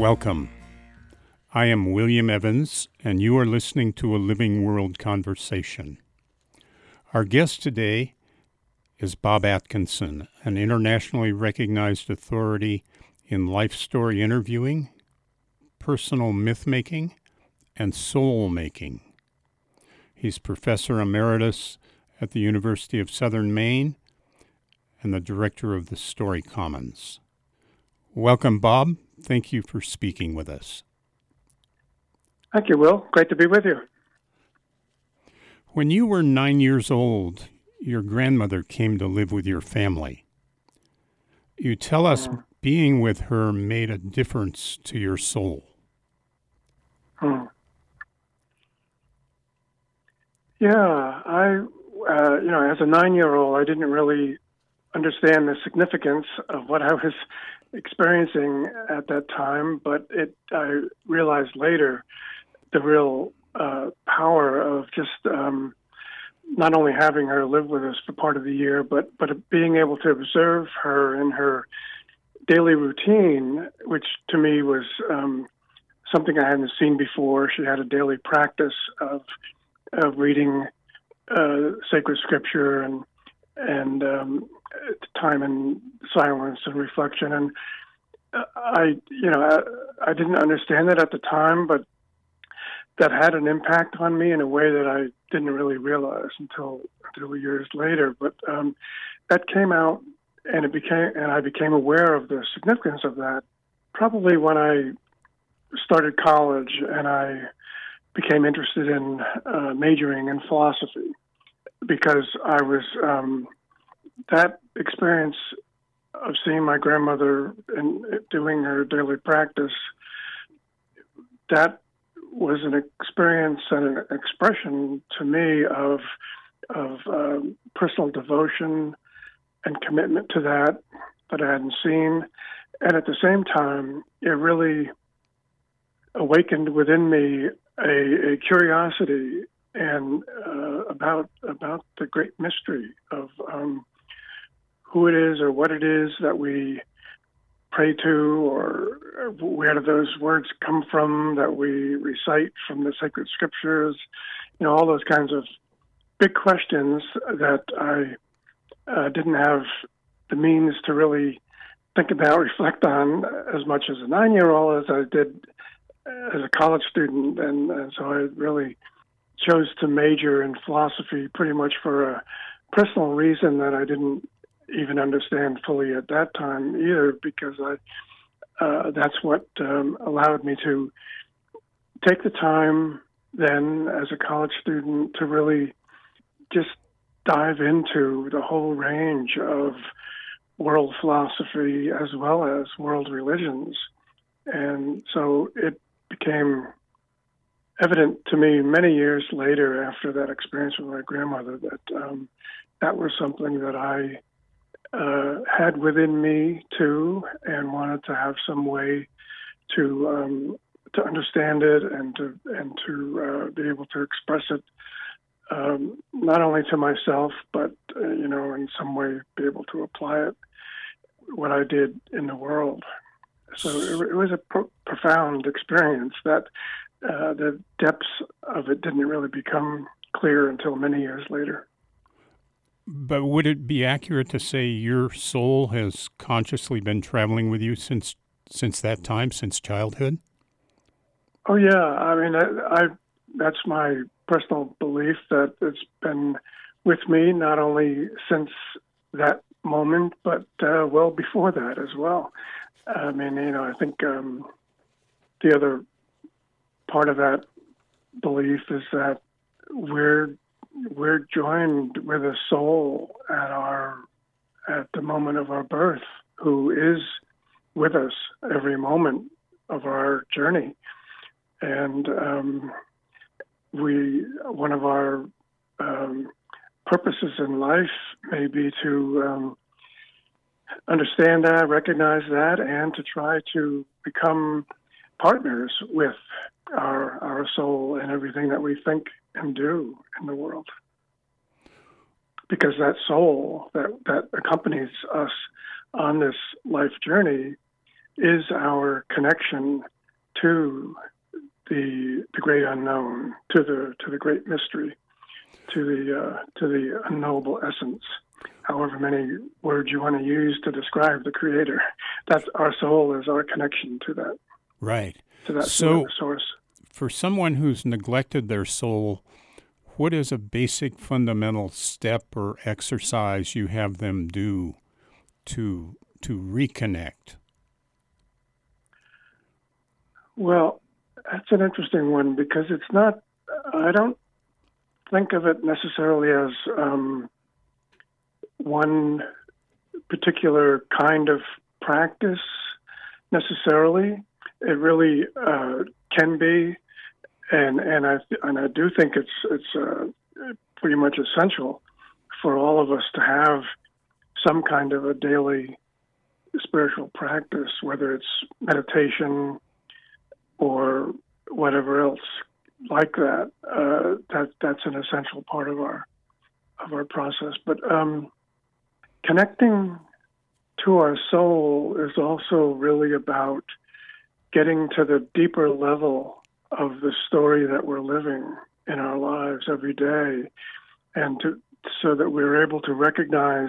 Welcome. I am William Evans, and you are listening to a Living World Conversation. Our guest today is Bob Atkinson, an internationally recognized authority in life story interviewing, personal myth-making, and soul-making. He's Professor Emeritus at the University of Southern Maine and the Director of the Story Commons. Welcome, Bob. Thank you for speaking with us. Thank you, Will. Great to be with you. When you were 9 years old, your grandmother came to live with your family. You tell us being with her made a difference to your soul. Yeah, as a 9-year-old, I didn't really understand the significance of what I was experiencing at that time, but I realized later the real power of just not only having her live with us for part of the year, but being able to observe her in her daily routine, which to me was something I hadn't seen before. She had a daily practice of reading sacred scripture and time in silence and reflection. And I didn't understand it at the time, but that had an impact on me in a way that I didn't really realize until years later. But that came out, and I became aware of the significance of that probably when I started college and I became interested in majoring in philosophy, because I was that experience of seeing my grandmother and doing her daily practice. That was an experience and an expression to me of personal devotion and commitment to that I hadn't seen. And at the same time, it really awakened within me a curiosity and about the great mystery of who it is or what it is that we pray to, or where do those words come from that we recite from the sacred scriptures, all those kinds of big questions that I didn't have the means to really think about, reflect on as much as a 9-year-old as I did as a college student. And so I really chose to major in philosophy pretty much for a personal reason that I didn't even understand fully at that time either, because that's what allowed me to take the time then as a college student to really just dive into the whole range of world philosophy as well as world religions. And so it became evident to me many years later, after that experience with my grandmother, that that was something that I had within me too, and wanted to have some way to understand it and to be able to express it, not only to myself, but in some way be able to apply it what I did in the world. So it was a profound experience that the depths of it didn't really become clear until many years later. But would it be accurate to say your soul has consciously been traveling with you since that time, since childhood? Oh, yeah. I mean, that's my personal belief, that it's been with me not only since that moment, but well before that as well. I mean, I think the other part of that belief is that we're joined with a soul at the moment of our birth, who is with us every moment of our journey. And one of our purposes in life may be to understand that, recognize that, and to try to become partners with our soul and everything that we think and do in the world. Because that soul that accompanies us on this life journey is our connection to the great unknown, to the great mystery, to the unknowable essence. However many words you want to use to describe the Creator, that's our soul is our connection to that. Right. To that so, source. For someone who's neglected their soul, what is a basic fundamental step or exercise you have them do to reconnect? Well, that's an interesting one because it's not, I don't think of it necessarily as one particular kind of practice necessarily. It really can be, and I do think it's pretty much essential for all of us to have some kind of a daily spiritual practice, whether it's meditation or whatever else like that. That's an essential part of our process. But connecting to our soul is also really about getting to the deeper level of the story that we're living in our lives every day, and so that we're able to recognize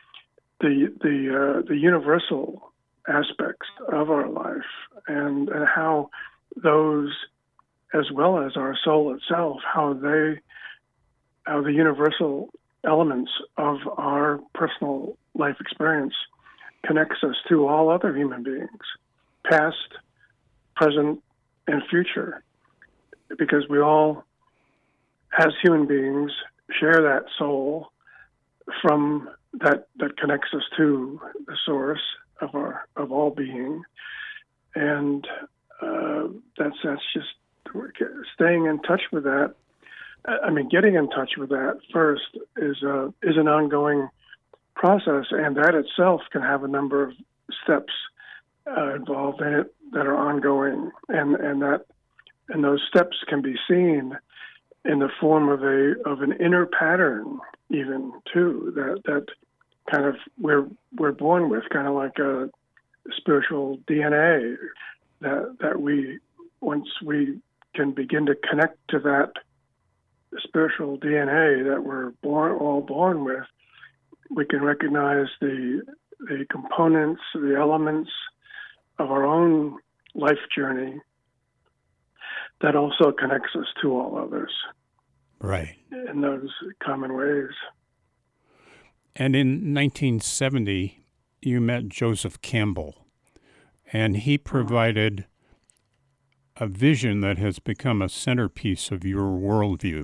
the universal aspects of our life and how those, as well as our soul itself, how the universal elements of our personal life experience connects us to all other human beings, past, present, and future, because we all, as human beings, share that soul from that connects us to the source of all being, and that's just staying in touch with that. I mean, getting in touch with that first is an ongoing process, and that itself can have a number of steps involved in it that are ongoing, and those steps can be seen in the form of an inner pattern, even too, that kind of we're born with, kind of like a spiritual DNA that we, once we can begin to connect to that spiritual DNA that we're all born with, we can recognize the components, the elements of our own life journey that also connects us to all others. Right. In those common ways. And in 1970, you met Joseph Campbell, and he provided a vision that has become a centerpiece of your worldview.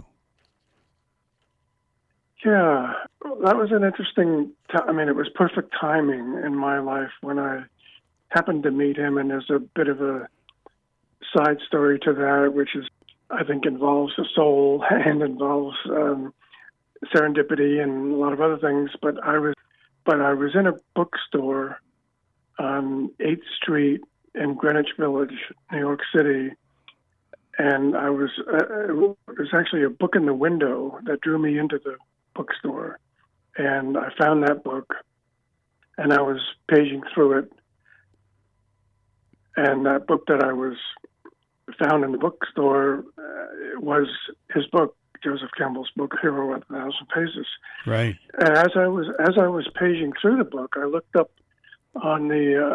Yeah, that was an interesting it was perfect timing in my life when I happened to meet him, and there's a bit of a side story to that, which is, I think, involves the soul and involves serendipity and a lot of other things. But I was in a bookstore on 8th Street in Greenwich Village, New York City, and it was actually a book in the window that drew me into the bookstore, and I found that book, and I was paging through it, and that book that I was found in the bookstore was his book, Joseph Campbell's book, Hero at 1,000 Paces. Right. And as I was paging through the book, I looked up on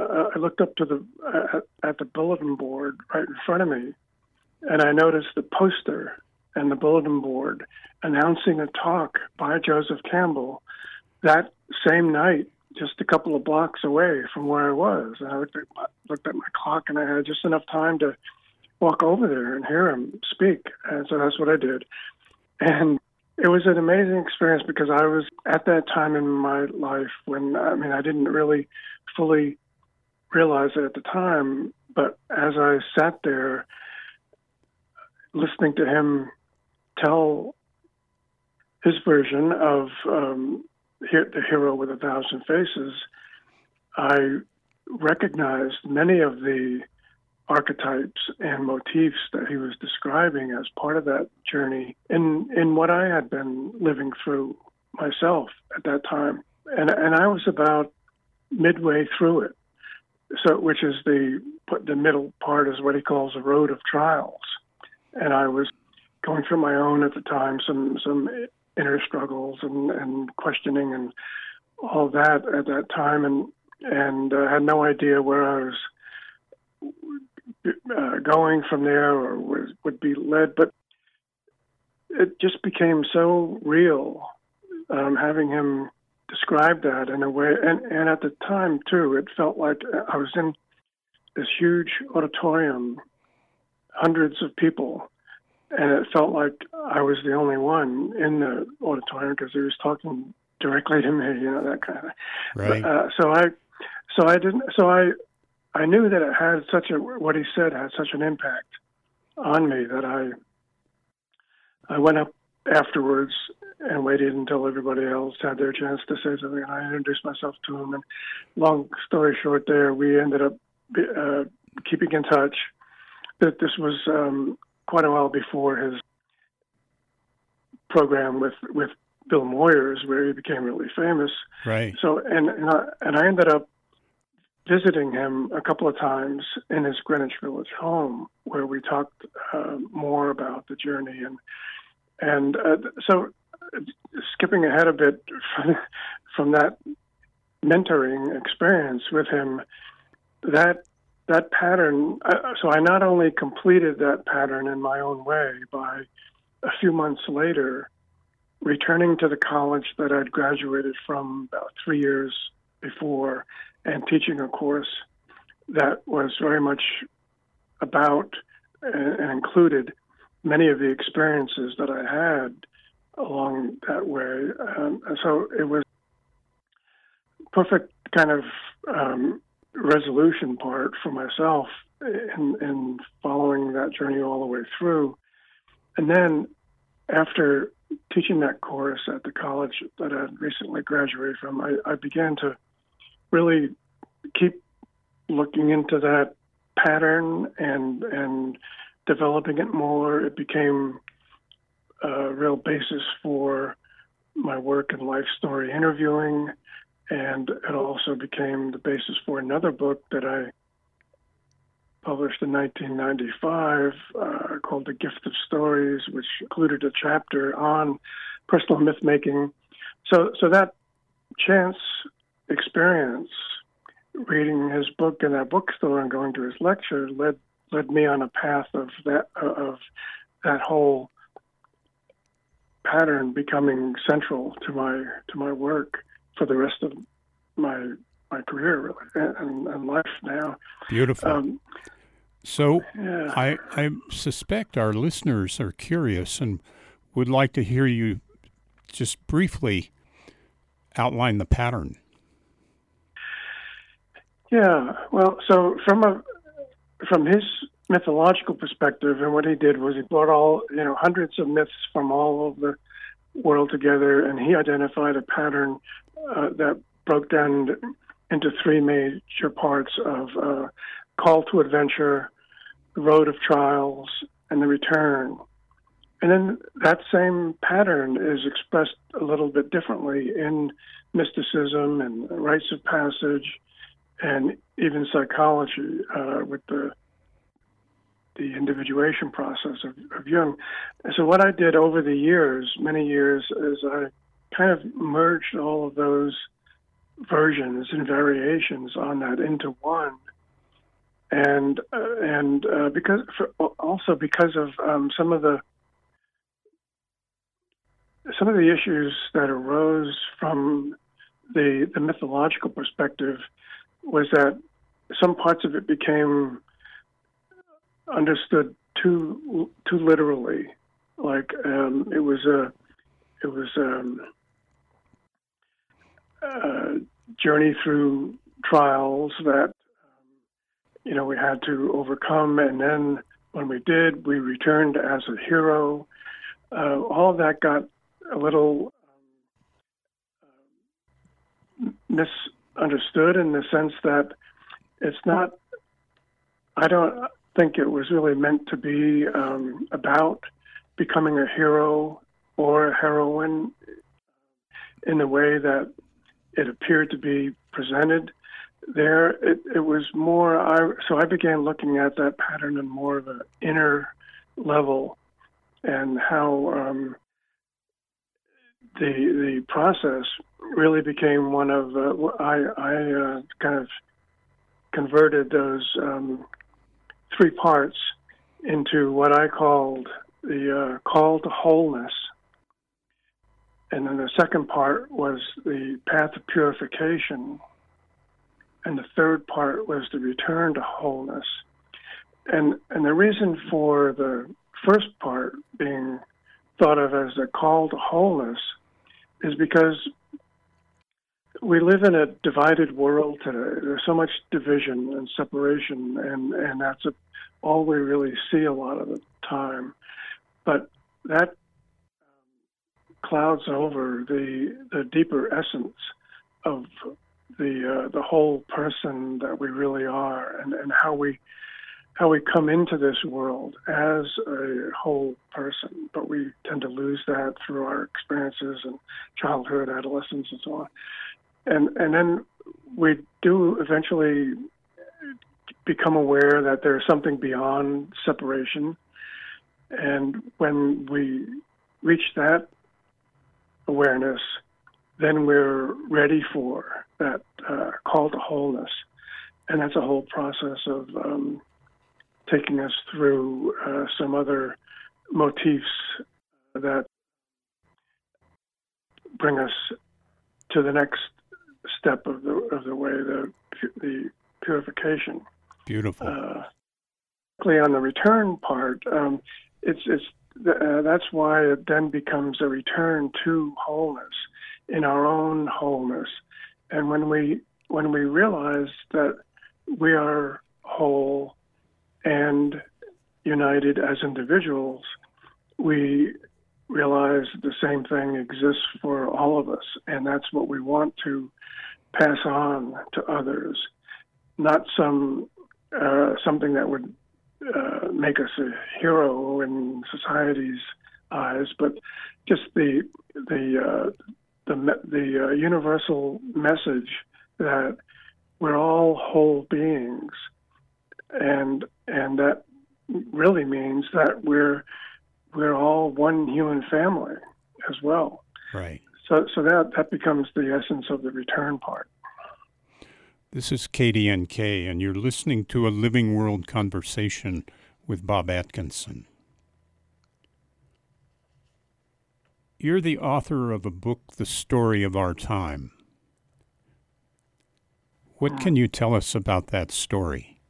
at the bulletin board right in front of me, and I noticed the poster and the bulletin board announcing a talk by Joseph Campbell that same night, just a couple of blocks away from where I was. And I looked at my clock, and I had just enough time to walk over there and hear him speak. And so that's what I did. And it was an amazing experience because I was at that time in my life when, I didn't really fully realize it at the time, but as I sat there listening to him tell his version of The Hero with 1,000 Faces, I recognized many of the archetypes and motifs that he was describing as part of that journey in what I had been living through myself at that time. And I was about midway through it. so which is the middle part is what he calls the road of trials, and I was going through my own at the time some inner struggles and questioning and all that at that time, and had no idea where I was going from there or would be led, but it just became so real, having him describe that in a way, and at the time too, it felt like I was in this huge auditorium, hundreds of people, and it felt like I was the only one in the auditorium because he was talking directly to me, that kind of. Right. I knew that it had what he said had such an impact on me that I went up afterwards and waited until everybody else had their chance to say something. And I introduced myself to him. And long story short, there we ended up keeping in touch. That this was quite a while before his program with Bill Moyers, where he became really famous. Right. So and I ended up visiting him a couple of times in his Greenwich Village home, where we talked more about the journey, and so skipping ahead a bit from that mentoring experience with him, that pattern. So I not only completed that pattern in my own way by a few months later returning to the college that I'd graduated from about 3 years before and teaching a course that was very much about and included many of the experiences that I had along that way. So it was perfect kind of resolution part for myself in following that journey all the way through. And then after teaching that course at the college that I had recently graduated from, I began to really keep looking into that pattern and developing it more. It became a real basis for my work in life story interviewing, and it also became the basis for another book that I published in 1995 called The Gift of Stories, which included a chapter on personal myth making. So that chance experience, reading his book in that bookstore and going to his lecture, led me on a path of that whole pattern becoming central to my work for the rest of my career, really, and life now. Beautiful. So yeah. I suspect our listeners are curious and would like to hear you just briefly outline the pattern. Yeah, well, so from his mythological perspective, and what he did was he brought hundreds of myths from all over the world together, and he identified a pattern that broke down into three major parts of call to adventure, the road of trials, and the return. And then that same pattern is expressed a little bit differently in mysticism and rites of passage, and even psychology with the individuation process of Jung. And so what I did over the years, many years, is I kind of merged all of those versions and variations on that into one. And because of some of the issues that arose from the mythological perspective, was that some parts of it became understood too literally, like it was a journey through trials that we had to overcome, and then when we did, we returned as a hero. All of that got a little misunderstood in the sense that it's not. I don't think it was really meant to be about becoming a hero or a heroine in the way that it appeared to be presented. it was more. So I began looking at that pattern in more of an inner level, and how the process really became one of I kind of converted those three parts into what I called the call to wholeness. And then the second part was the path of purification. And the third part was the return to wholeness. And the reason for the first part being thought of as a call to wholeness is because we live in a divided world today. There's so much division and separation, and that's all we really see a lot of the time. But that clouds over the deeper essence of the whole person that we really are, and how we come into this world as a whole person. But we tend to lose that through our experiences in childhood, adolescence, and so on. And then we do eventually become aware that there's something beyond separation. And when we reach that awareness, then we're ready for that call to wholeness. And that's a whole process of taking us through some other motifs that bring us to the next step of the way, the purification. Beautiful. On the return part, that's why it then becomes a return to wholeness, in our own wholeness. And when we realize that we are whole and united as individuals, we realize the same thing exists for all of us, and that's what we want to pass on to others. Not something that would make us a hero in society's eyes, but just the universal message that we're all whole beings, and that really means that we're all one human family as well. Right. So that becomes the essence of the return part. This is KDNK, and you're listening to a Living World Conversation with Bob Atkinson. You're the author of a book, The Story of Our Time. What can you tell us about that story?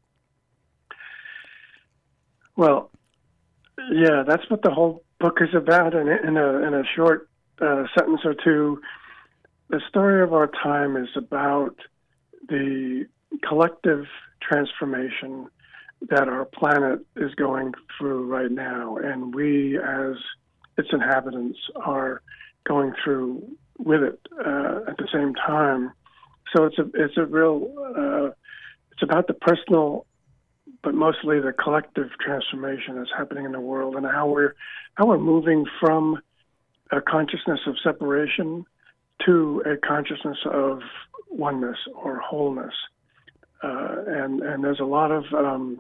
Well, yeah, that's what the whole book is about. In a short sentence or two, the story of our time is about the collective transformation that our planet is going through right now, and we, as its inhabitants, are going through with it at the same time. So it's about the personal, but mostly the collective transformation that's happening in the world, and how we're moving from a consciousness of separation to a consciousness of oneness or wholeness. And there's a lot of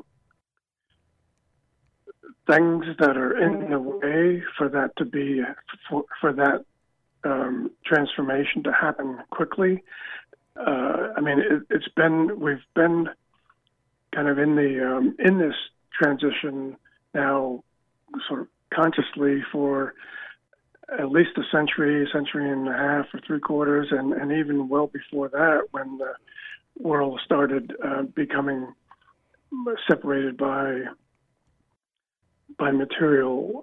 things that are in the way for that to be for that transformation to happen quickly. I mean, we've been kind of in this transition now, sort of consciously, for at least a century and a half or three quarters, and even well before that, when the world started becoming separated by material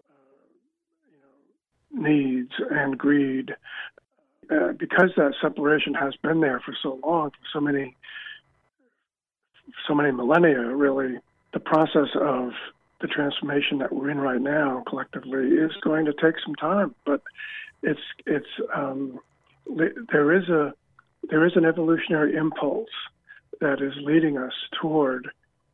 needs and greed. Because that separation has been there for so long, for so many millennia, really, the process of the transformation that we're in right now collectively is going to take some time. But there is an evolutionary impulse that is leading us toward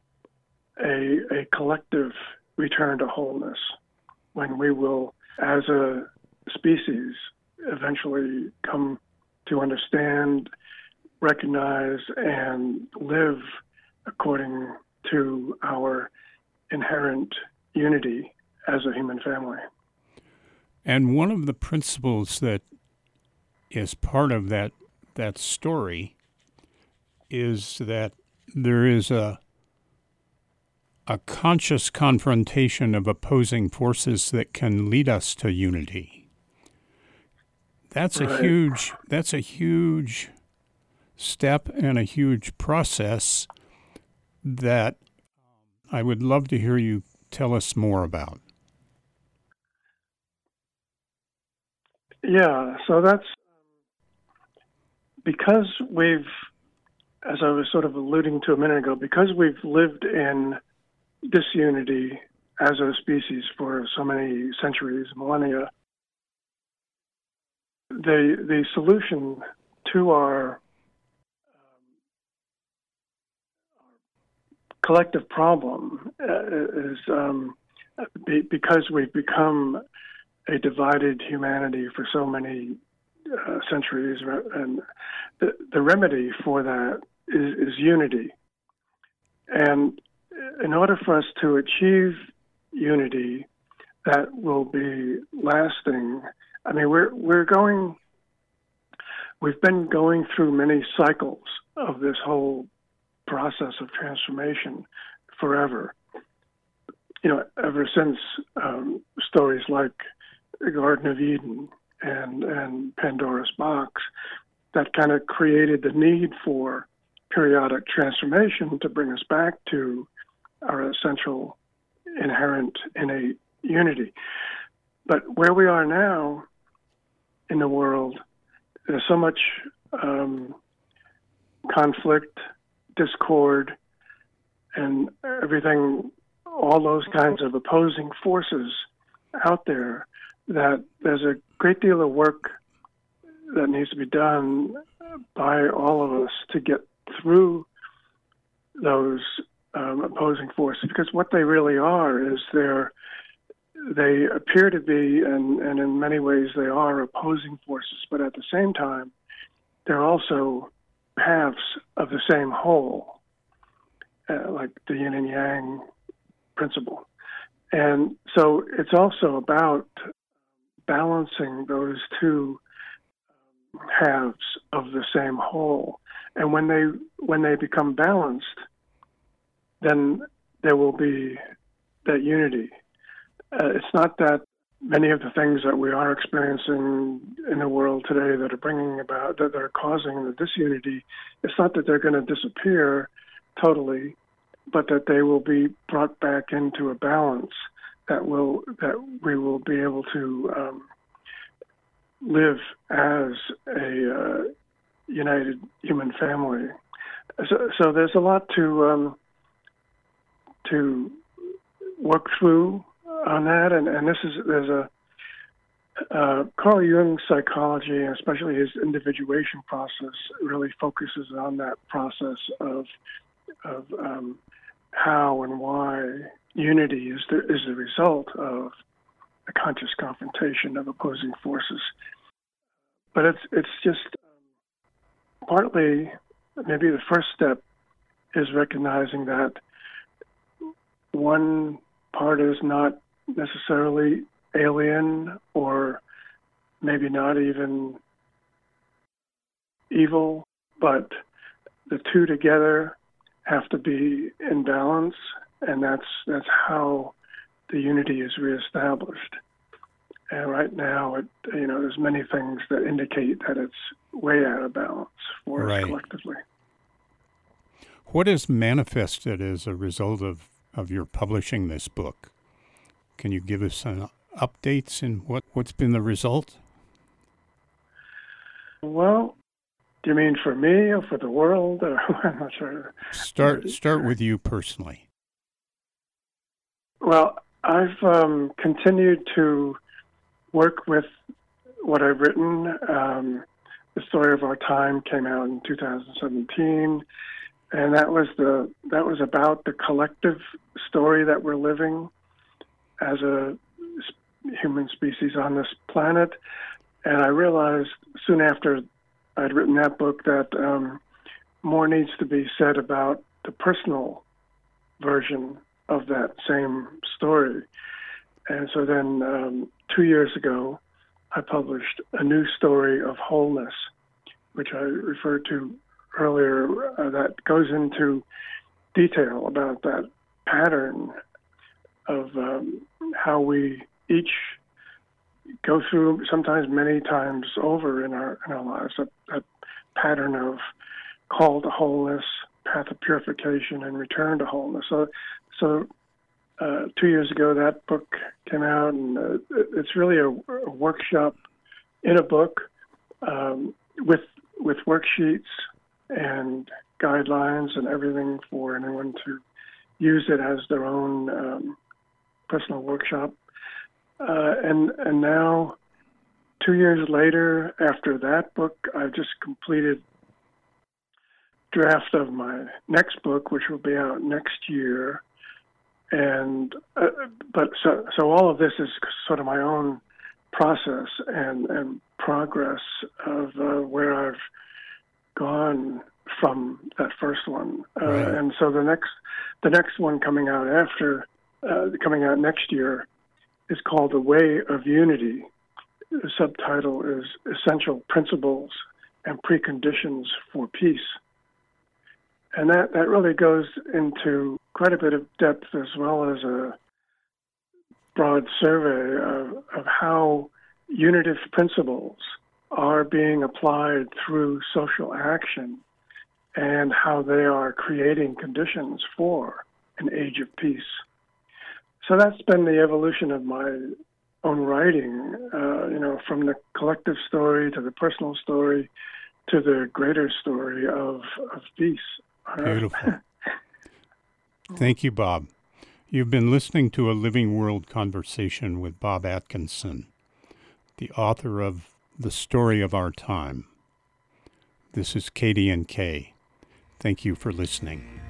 a collective return to wholeness, when we will, as a species, eventually come to understand recognize and live according to our inherent unity as a human family. And one of the principles that is part of that story is that there is a conscious confrontation of opposing forces that can lead us to unity. That's Right. a huge step and a huge process that I would love to hear you tell us more about. Yeah, so that's because we've, as I was sort of alluding to a minute ago, because we've lived in disunity as a species for so many centuries, millennia, the solution to our collective problem is because we've become a divided humanity for so many centuries, and the remedy for that is unity. And in order for us to achieve unity that will be lasting, I mean, we've been going through many cycles of this whole process of transformation forever. Ever since stories like the Garden of Eden and Pandora's Box, that kind of created the need for periodic transformation to bring us back to our essential, inherent, innate unity. But where we are now in the world, there's so much conflict, discord, and everything, all those kinds of opposing forces out there, that there's a great deal of work that needs to be done by all of us to get through those opposing forces, because what they really are is they appear to be, and in many ways they are, opposing forces, but at the same time, they're also halves of the same whole, like the yin and yang principle. And so it's also about balancing those two halves of the same whole. And when they become balanced, then there will be that unity. It's not that many of the things that we are experiencing in the world today that are causing the disunity, it's not that they're going to disappear totally, but that they will be brought back into a balance that we will be able to live as a united human family. So there's a lot to work through on that, and there's Carl Jung's psychology, and especially his individuation process, really focuses on that process of how and why unity is the result of a conscious confrontation of opposing forces. But it's just partly, maybe the first step is recognizing that one part is not necessarily alien, or maybe not even evil, but the two together have to be in balance, and that's how the unity is reestablished. And right now, there's many things that indicate that it's way out of balance for us collectively. What has manifested as a result of your publishing this book? Can you give us some updates in what's been the result? Well, do you mean for me or for the world? I'm not sure. Start with you personally. Well, I've continued to work with what I've written. The Story of Our Time came out in 2017, and that was about the collective story that we're living as a human species on this planet. And I realized soon after I'd written that book that more needs to be said about the personal version of that same story. And so then 2 years ago, I published a new story of wholeness, which I referred to earlier, that goes into detail about that pattern of how we each go through, sometimes many times over in our lives, that pattern of call to wholeness, path of purification, and return to wholeness. So 2 years ago, that book came out, and it's really a workshop in a book with worksheets and guidelines and everything for anyone to use it as their own personal workshop. And now, 2 years later, after that book, I've just completed draft of my next book, which will be out next year. And but so all of this is sort of my own process and progress of where I've gone from that first one. Right. And so the next one coming out next year is called The Way of Unity. The subtitle is Essential Principles and Preconditions for Peace. And that really goes into quite a bit of depth, as well as a broad survey of how unitive principles are being applied through social action and how they are creating conditions for an age of peace. So that's been the evolution of my own writing, from the collective story to the personal story to the greater story of peace. Beautiful. Thank you, Bob. You've been listening to a Living World conversation with Bob Atkinson, the author of The Story of Our Time. This is KDNK. Thank you for listening.